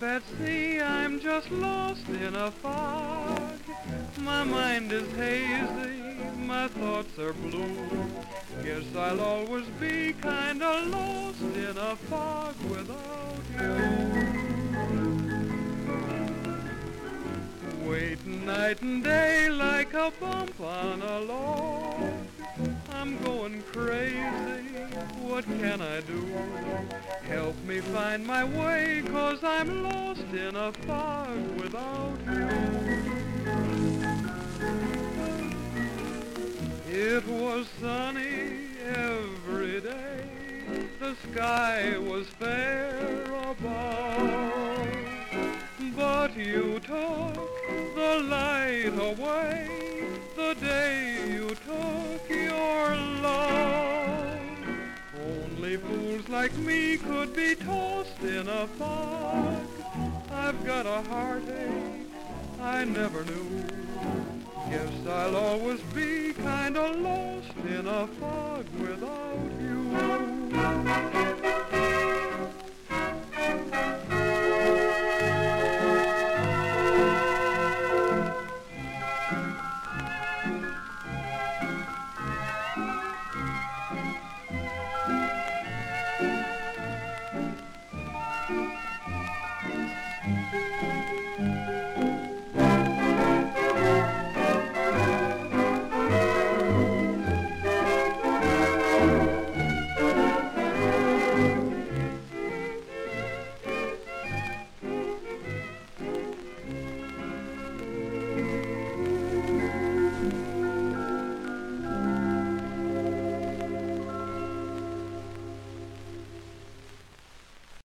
Betsy, I'm just lost in a fog. My mind is hazy, my thoughts are blue. Guess I'll always be kinda lost in a fog without you. Waiting night and day like a bump on a log. I'm going crazy, what can I do? Help me find my way, 'cause I'm lost in a fog without you. It was sunny every day, the sky was fair above, but you took the light away the day you took your love. Only fools like me could be tossed in a fog. I've got a heartache I never knew. Guess I'll always be kinda lost in a fog without you.